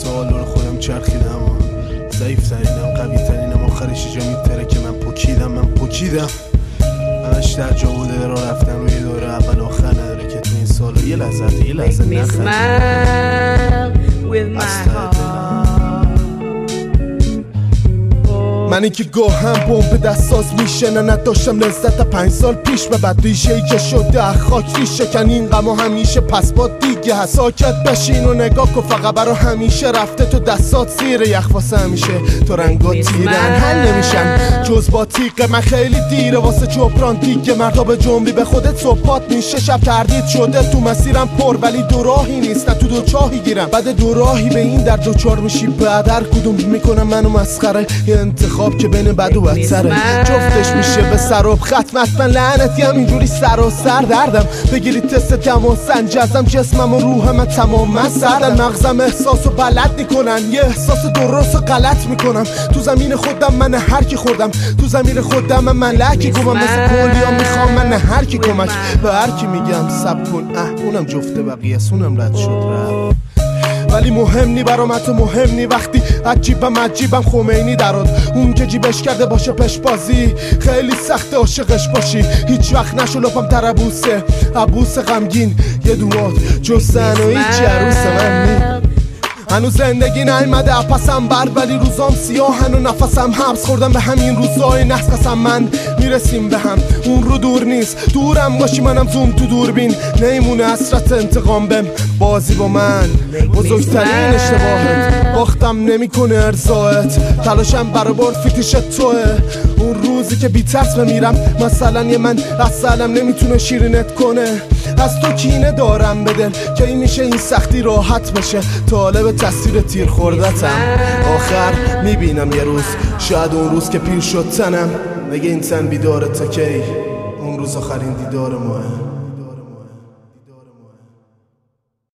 سوال رو خودم چرخیدم، ضعیف ترینم قوی ترینم، آخرش جا میتره که من پکیدم همش در جا بوده، را رفتن روی دوره اول آخر نداره که تو این سالو یه لحظه نخند منی که گاهم بمب دستاز میشه، نه نداشتم لذت 5 سال پیش به بعد ریشه ای که شده خاک ریشه کن این غم و همیشه پس با دیگه هست. ساکت بشین و نگاه کن فقط برا همیشه رفته تو دستات زیر یخ واسه همیشه تو رنگا تیرن حل نمیشن جز با تیغ من خیلی دیره واسه جبران دیگه مردا به جنبی به خودت صبحات میشه شب تردید شده تو مسیرم پر ولی دو راهی نیست نه تو دو چاهی گیرم بعد دو راهی به این در دوچار میشی بعد هر کدوم میکنم منو مسخره یه انتخاب که بین بد و بدتره جفتش میشه به سر و ختم حتما لعنتی هم اینجوری سر و سر دردم بگیری تست دم و سنجزم جسمم و روحم تمام سردم مغزم احساس و بلد میکنن یه احساس درست و غلط میکنم تو زمین خودم من هر کی خوردم تو زمین خودم من لکی گمم مثل کلیا میخوام من هر کی کمک به هر کی میگم سب کن اونم جفته بقیه سونم رد شد رفت ولی مهم نی برام حتی مهم نی وقتی عجیبم خمینی دراد اون که جیبش کرده باشه پشبازی خیلی سخت عاشقش باشی هیچ وقت نشو لپم تربوسه عبوس غمگین یه دوات جز زن و هیچ عروس من نی هنوز زندگی نیمده پسم بر ولی روزام سیاهن و نفسم حبس خوردم به همین روزای نحس قسم من میرسیم به هم اون رو دور نیست دورم باشی منم زوم تو دوربین نیمونه حسرت انتقام بم بازی با من بزرگترین اشتباهت باختم نمیکنه ارزایت تلاشم برابر فیتیشت توه اون روزی که بی ترس بمیرم مثلا یه من اصلم نمیتونه شیرینت کنه از تو کینه دارم به دل که این میشه این سختی راحت بشه طالب تصویر تیر خوردتم آخر میبینم یه روز شاید اون روز که پیر شد تنم نگه این تن بیداره تا کی اون روز آخرین دیدار ماه